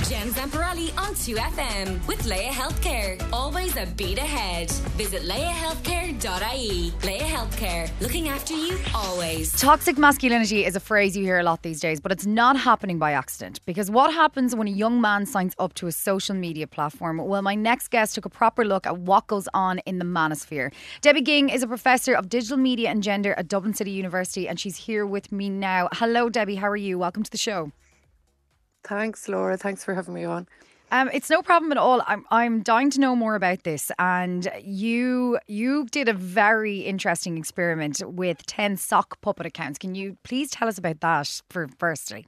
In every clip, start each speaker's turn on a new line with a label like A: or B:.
A: Jen Zamparelli on 2FM with Leia Healthcare. Always a beat ahead. Visit leiahealthcare.ie. Leia Healthcare, looking after you always.
B: Toxic masculinity is a phrase you hear a lot these days, but it's not happening by accident. Because what happens when a young man signs up to a social media platform? Well, my next guest took a proper look at what goes on in the manosphere. Debbie Ging is a professor of digital media and gender at Dublin City University, and she's here with me now. Hello, Debbie. How are you? Welcome to the show.
C: Thanks, Laura. Thanks for having me on.
B: It's no problem at all. I'm dying to know more about this. And you did a very interesting experiment with 10 sock puppet accounts. Can you please tell us about that firstly?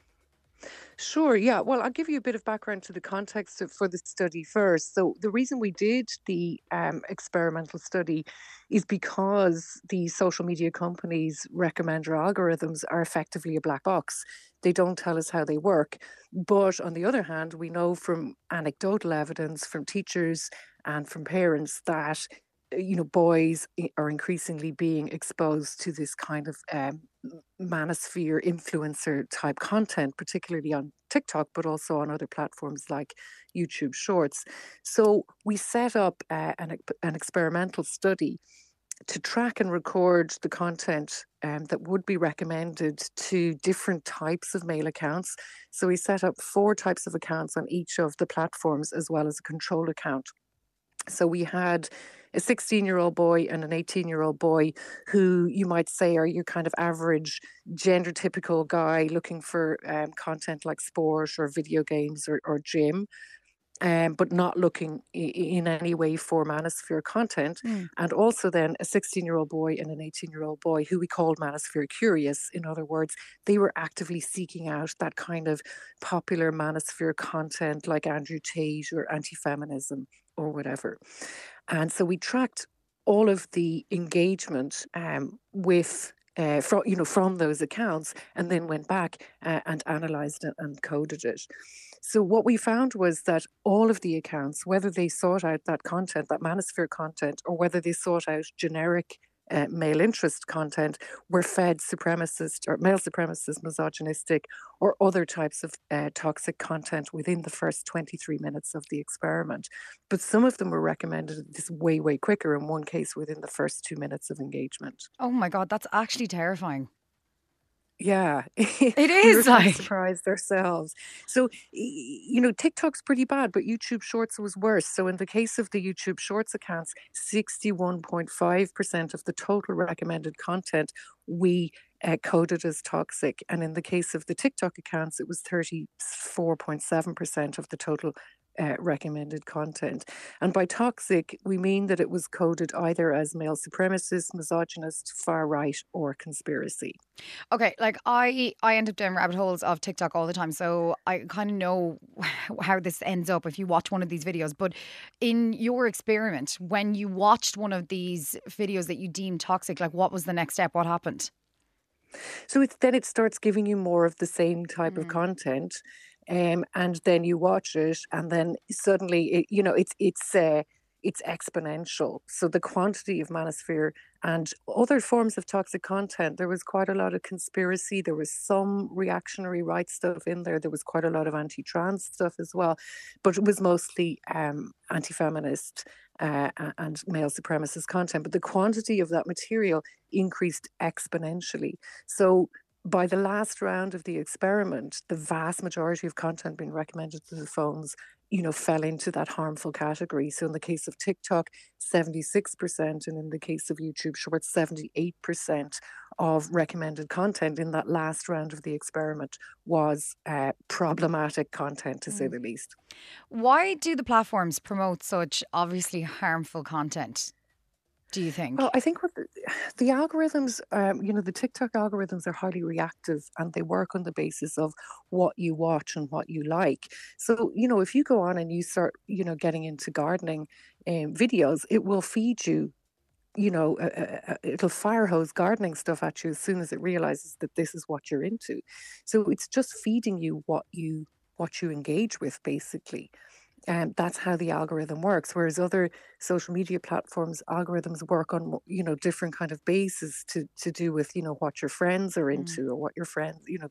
C: Sure, yeah. Well, I'll give you a bit of background to the context for the study first. So the reason we did the experimental study is because the social media companies' recommender algorithms are effectively a black box. They don't tell us how they work. But on the other hand, we know from anecdotal evidence from teachers and from parents that boys are increasingly being exposed to this kind of manosphere influencer type content, particularly on TikTok, but also on other platforms like YouTube Shorts. So we set up an experimental study to track and record the content that would be recommended to different types of male accounts. So we set up 4 types of accounts on each of the platforms, as well as a control account. So we had a 16-year-old boy and an 18-year-old boy who you might say are your kind of average gender typical guy looking for content like sport or video games or gym, but not looking in any way for manosphere content. And also then a 16-year-old boy and an 18-year-old boy who we called manosphere curious. In other words, they were actively seeking out that kind of popular manosphere content like Andrew Tate or anti-feminism or whatever. And so we tracked all of the engagement from those accounts, and then went back and analysed it and coded it. So what we found was that all of the accounts, whether they sought out that content, that manosphere content, or whether they sought out generic male interest content, were fed supremacist or male supremacist, misogynistic, or other types of toxic content within the first 23 minutes of the experiment. But some of them were recommended this way, way quicker, in one case within the first 2 minutes of engagement.
B: Oh my God, that's actually terrifying.
C: Yeah,
B: it
C: We
B: is.
C: were surprised ourselves. So, TikTok's pretty bad, but YouTube Shorts was worse. So in the case of the YouTube Shorts accounts, 61.5% of the total recommended content we coded as toxic. And in the case of the TikTok accounts, it was 34.7% of the total recommended content. And by toxic, we mean that it was coded either as male supremacist, misogynist, far right, or conspiracy.
B: Okay, like I end up down rabbit holes of TikTok all the time, so I kind of know how this ends up if you watch one of these videos. But in your experiment, when you watched one of these videos that you deemed toxic, like what was the next step? What happened?
C: So it starts giving you more of the same type of content. And then you watch it, and then suddenly it's exponential. So the quantity of manosphere and other forms of toxic content, there was quite a lot of conspiracy. There was some reactionary right stuff in there. There was quite a lot of anti-trans stuff as well, but it was mostly anti-feminist and male supremacist content. But the quantity of that material increased exponentially. So by the last round of the experiment, the vast majority of content being recommended to the phones, fell into that harmful category. So in the case of TikTok, 76%, and in the case of YouTube Shorts, 78% of recommended content in that last round of the experiment was problematic content, to say the least.
B: Why do the platforms promote such obviously harmful content, do you think?
C: Well, I think what the algorithms, the TikTok algorithms are highly reactive, and they work on the basis of what you watch and what you like. So, if you go on and you start, getting into gardening videos, it will feed you, it'll fire hose gardening stuff at you as soon as it realizes that this is what you're into. So it's just feeding you what you engage with, basically. And that's how the algorithm works. Whereas other social media platforms, algorithms work on, different kind of bases to do with, what your friends are into or what your friends, the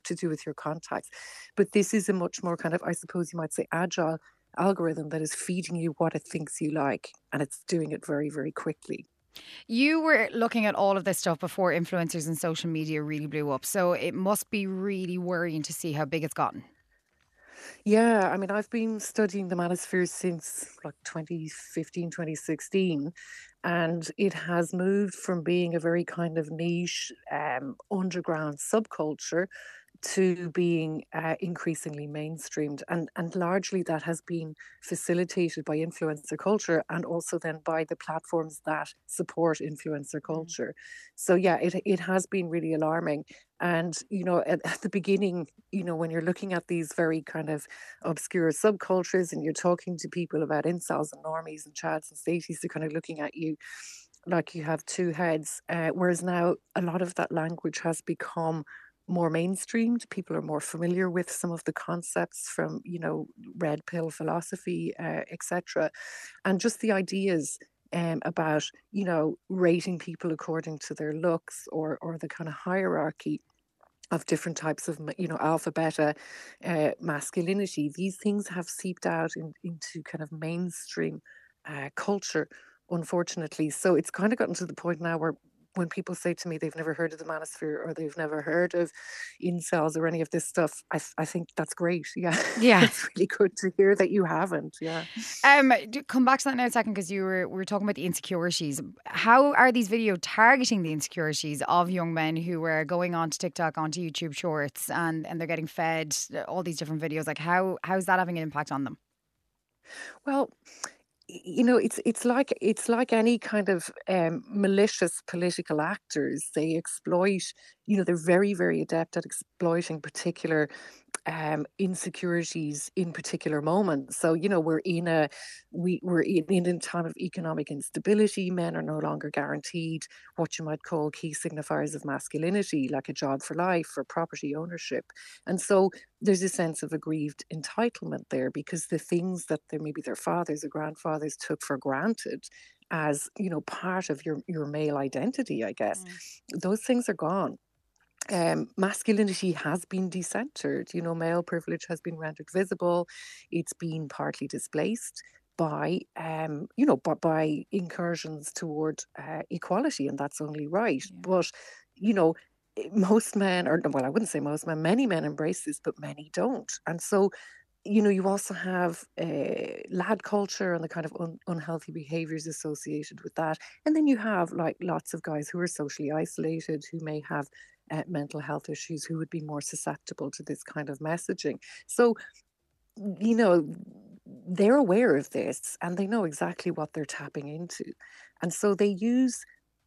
C: to do with your contacts. But this is a much more kind of, I suppose you might say, agile algorithm that is feeding you what it thinks you like, and it's doing it very, very quickly.
B: You were looking at all of this stuff before influencers and social media really blew up. So it must be really worrying to see how big it's gotten.
C: Yeah, I mean, I've been studying the manosphere since like 2015, 2016, and it has moved from being a very kind of niche underground subculture to being increasingly mainstreamed. And largely that has been facilitated by influencer culture and also then by the platforms that support influencer culture. So yeah, it has been really alarming. And, at the beginning, when you're looking at these very kind of obscure subcultures and you're talking to people about incels and normies and chads and staties, they're kind of looking at you like you have two heads. Whereas now a lot of that language has become more mainstreamed. People are more familiar with some of the concepts from, red pill philosophy, etc. And just the ideas about, rating people according to their looks or the kind of hierarchy of different types of, alpha, beta, masculinity. These things have seeped out into kind of mainstream culture, unfortunately. So it's kind of gotten to the point now where when people say to me they've never heard of the manosphere or they've never heard of incels or any of this stuff, I think that's great. Yeah,
B: Yeah.
C: it's really good to hear that you haven't. Yeah.
B: Come back to that now a second, because we were talking about the insecurities. How are these videos targeting the insecurities of young men who are going on to TikTok, onto YouTube Shorts, and they're getting fed all these different videos? Like how's that having an impact on them?
C: Well, it's like any kind of malicious political actors. They exploit. They're very, very adept at exploiting particular insecurities in particular moments. So we're in a time of economic instability. Men are no longer guaranteed what you might call key signifiers of masculinity, like a job for life or property ownership, and so there's a sense of aggrieved entitlement there because the things that maybe their fathers or grandfathers took for granted as part of your male identity, I guess, those things are gone. Masculinity has been decentered. Male privilege has been rendered visible. It's been partly displaced by, by incursions toward equality, and that's only right.
B: Yeah.
C: But, you know, most men, or well, I wouldn't say most men, many men embrace this, but many don't. And so, you also have lad culture and the kind of unhealthy behaviors associated with that. And then you have like lots of guys who are socially isolated, who may have mental health issues, who would be more susceptible to this kind of messaging. So, you know, they're aware of this and they know exactly what they're tapping into. And so they use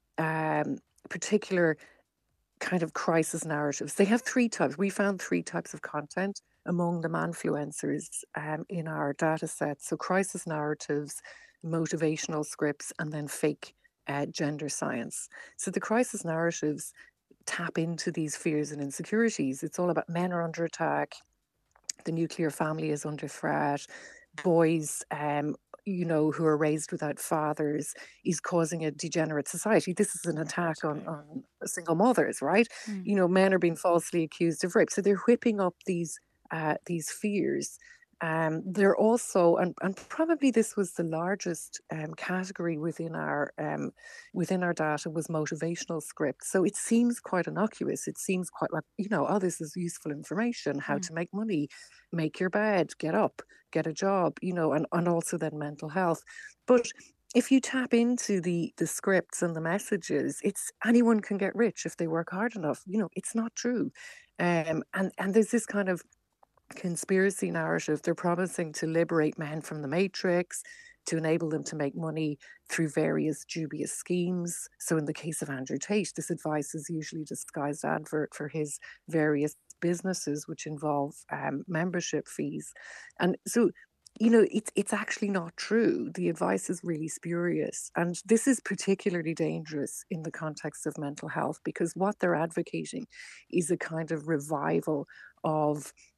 C: particular kind of crisis narratives. They have three types. We found three types of content among the manfluencers in our data set. So crisis narratives, motivational scripts, and then fake gender science. So the crisis narratives tap into these fears and insecurities. It's all about men are under attack, the nuclear family is under threat, boys who are raised without fathers is causing a degenerate society. This is an attack on single mothers, right? Men are being falsely accused of rape. So they're whipping up these fears. They're also, and probably this was the largest category within our data, was motivational scripts. So it seems quite innocuous. It seems quite like, oh, this is useful information, how to make money, make your bed, get up, get a job, and also then mental health. But if you tap into the scripts and the messages, it's anyone can get rich if they work hard enough. It's not true. And there's this kind of conspiracy narrative. They're promising to liberate men from the matrix, to enable them to make money through various dubious schemes. So in the case of Andrew Tate, this advice is usually a disguised advert for his various businesses, which involve membership fees. And so, it's actually not true. The advice is really spurious. And this is particularly dangerous in the context of mental health, because what they're advocating is a kind of revival of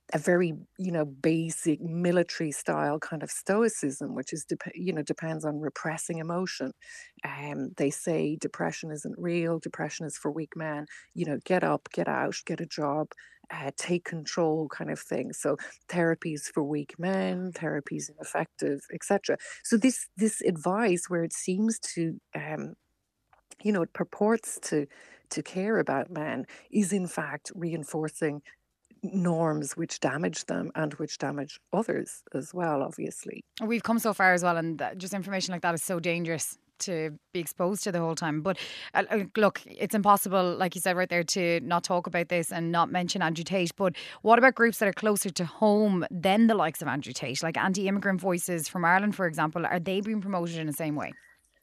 C: a very, basic military style kind of stoicism, which is, depends on repressing emotion. They say depression isn't real. Depression is for weak men. Get up, get out, get a job, take control kind of thing. So therapy is for weak men, therapy is ineffective, etc. So this advice where it seems to, it purports to care about men is in fact reinforcing norms which damage them and which damage others as well, obviously.
B: We've come so far as well, and just information like that is so dangerous to be exposed to the whole time. But look, it's impossible, like you said right there, to not talk about this and not mention Andrew Tate. But what about groups that are closer to home than the likes of Andrew Tate, like anti-immigrant voices from Ireland, for example? Are they being promoted in the same way?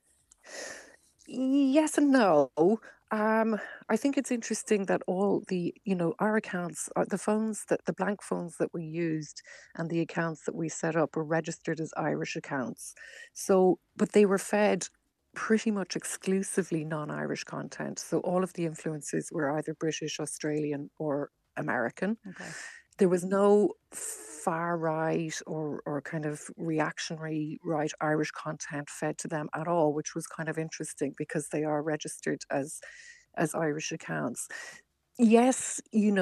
C: Yes and no. I think it's interesting that all the, our accounts, the phones, the blank phones that we used and the accounts that we set up were registered as Irish accounts. So, but they were fed pretty much exclusively non-Irish content. So all of the influences were either British, Australian, or American.
B: Okay.
C: There was no far right or kind of reactionary right Irish content fed to them at all, which was kind of interesting because they are registered as Irish accounts. Yes,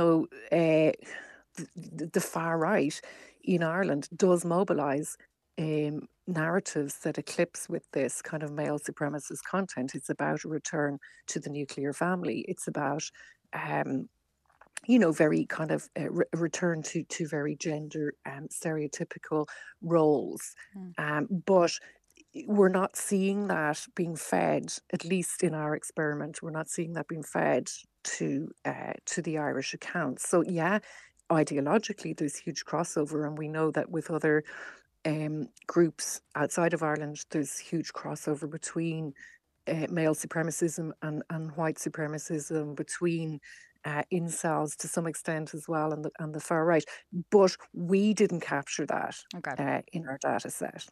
C: the far right in Ireland does mobilise narratives that eclipse with this kind of male supremacist content. It's about a return to the nuclear family. It's about very kind of return to very gender stereotypical roles. But we're not seeing that being fed, at least in our experiment, we're not seeing that being fed to the Irish accounts. So yeah, ideologically there's huge crossover, and we know that with other groups outside of Ireland, there's huge crossover between male supremacism and white supremacism, between incels to some extent as well, and the far right. But we didn't capture that in our data set.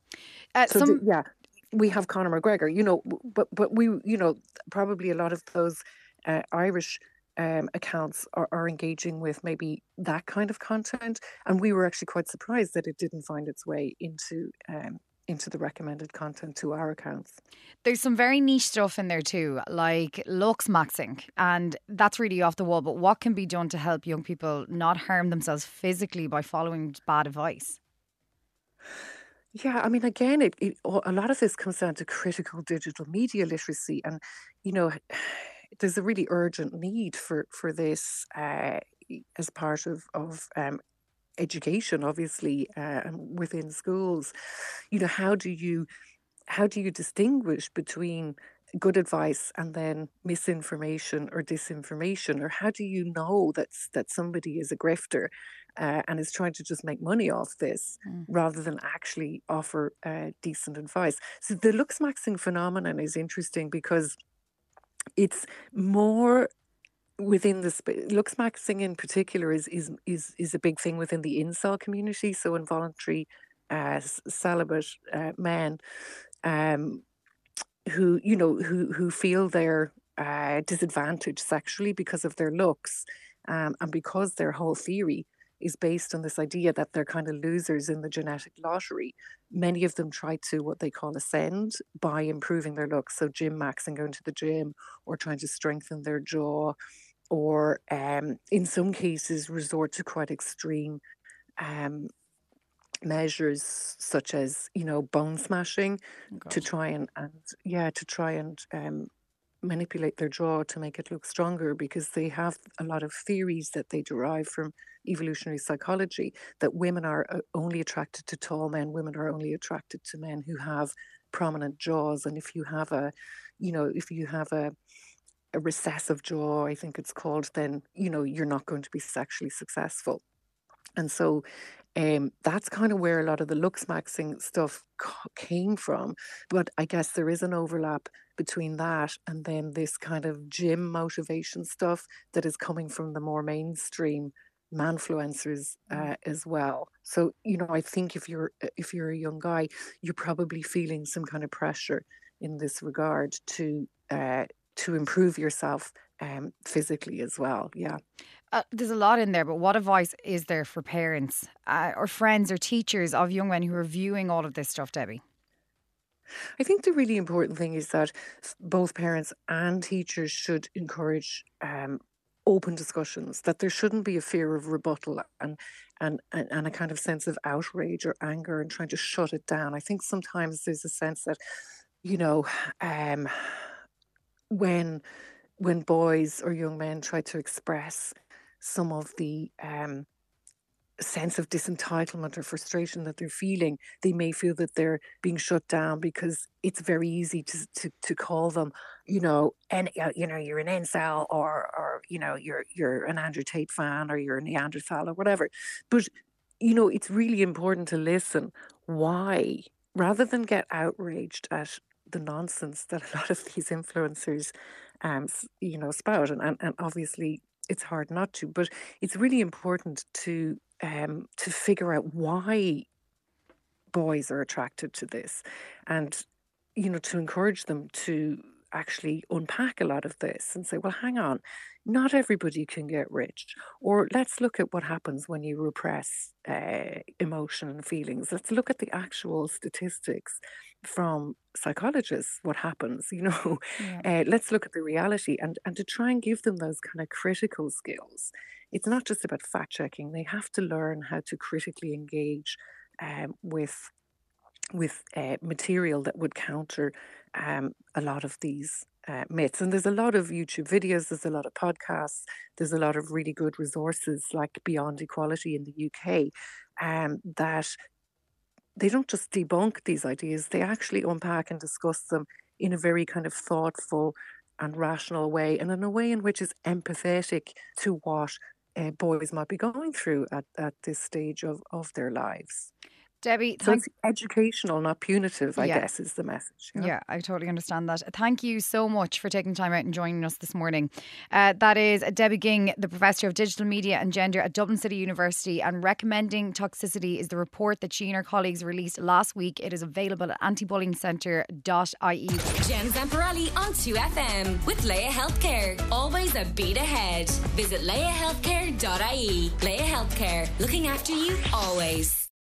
C: We have Conor McGregor, but we, probably a lot of those Irish accounts are engaging with maybe that kind of content, and we were actually quite surprised that it didn't find its way into the recommended content to our accounts.
B: There's some very niche stuff in there too, like looks maxing, and that's really off the wall. But what can be done to help young people not harm themselves physically by following bad advice?
C: Yeah, I mean, again, a lot of this comes down to critical digital media literacy, and there's a really urgent need for this as part of education, obviously, within schools. How do you distinguish between good advice and then misinformation or disinformation, or how do you know that somebody is a grifter and is trying to just make money off this rather than actually offer decent advice? So the looks maxing phenomenon is interesting because it's more within the looks maxing in particular is a big thing within the incel community. So involuntary celibate men who feel they're disadvantaged sexually because of their looks, and because their whole theory is based on this idea that they're kind of losers in the genetic lottery. Many of them try to what they call ascend by improving their looks. So gym maxing, going to the gym, or trying to strengthen their jaw, or in some cases resort to quite extreme measures such as bone smashing to try and manipulate their jaw to make it look stronger, because they have a lot of theories that they derive from evolutionary psychology that women are only attracted to tall men, women are only attracted to men who have prominent jaws, and if you have a recessive jaw, I think it's called, then you're not going to be sexually successful. And so that's kind of where a lot of the looks maxing stuff came from. But I guess there is an overlap between that and then this kind of gym motivation stuff that is coming from the more mainstream manfluencers as well. So I think if you're a young guy, you're probably feeling some kind of pressure in this regard to improve yourself physically as well. Yeah.
B: There's a lot in there, but what advice is there for parents or friends or teachers of young men who are viewing all of this stuff, Debbie?
C: I think the really important thing is that both parents and teachers should encourage open discussions, that there shouldn't be a fear of rebuttal and a kind of sense of outrage or anger and trying to shut it down. I think sometimes there's a sense that, you know, when boys or young men try to express some of the sense of disentitlement or frustration that they're feeling, they may feel that they're being shut down because it's very easy to call them, you're an incel or you're an Andrew Tate fan or you're a Neanderthal or whatever. But it's really important to listen why, rather than get outraged at the nonsense that a lot of these influencers spout, and obviously it's hard not to, but it's really important to figure out why boys are attracted to this, and to encourage them to actually unpack a lot of this and say, well, hang on, not everybody can get rich, or let's look at what happens when you repress emotion and feelings. Let's look at the actual statistics from psychologists, what happens, let's look at the reality and to try and give them those kind of critical skills. It's not just about fact checking. They have to learn how to critically engage with material that would counter a lot of these myths. And there's a lot of YouTube videos, there's a lot of podcasts, there's a lot of really good resources like Beyond Equality in the UK that they don't just debunk these ideas, they actually unpack and discuss them in a very kind of thoughtful and rational way, and in a way in which is empathetic to what boys might be going through at this stage of their lives.
B: Debbie,
C: so it's educational, not punitive, I guess, is the message.
B: Yeah, I totally understand that. Thank you so much for taking time out and joining us this morning. That is Debbie Ging, the Professor of Digital Media and Gender at Dublin City University, and Recommending Toxicity is the report that she and her colleagues released last week. It is available at antibullyingcentre.ie.
A: Jen Zamparelli on 2FM with Leia Healthcare. Always a beat ahead. Visit leiahealthcare.ie. Leia Healthcare, looking after you always.